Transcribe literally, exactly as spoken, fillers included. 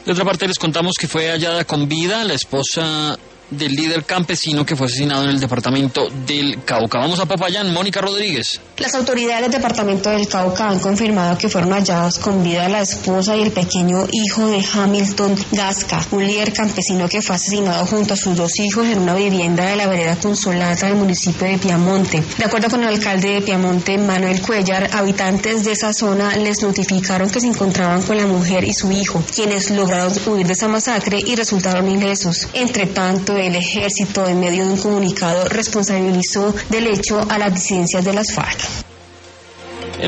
De otra parte, les contamos que fue hallada con vida la esposa del líder campesino que fue asesinado en el departamento del Cauca. Vamos a Popayán, Mónica Rodríguez. Las autoridades del departamento del Cauca han confirmado que fueron hallados con vida la esposa y el pequeño hijo de Hamilton Gasca, un líder campesino que fue asesinado junto a sus dos hijos en una vivienda de la vereda Consolata del municipio de Piamonte. De acuerdo con el alcalde de Piamonte, Manuel Cuellar, habitantes de esa zona les notificaron que se encontraban con la mujer y su hijo, quienes lograron huir de esa masacre y resultaron ilesos. Entre tanto, el ejército, en medio de un comunicado, responsabilizó del hecho a las disidencias de las FARC.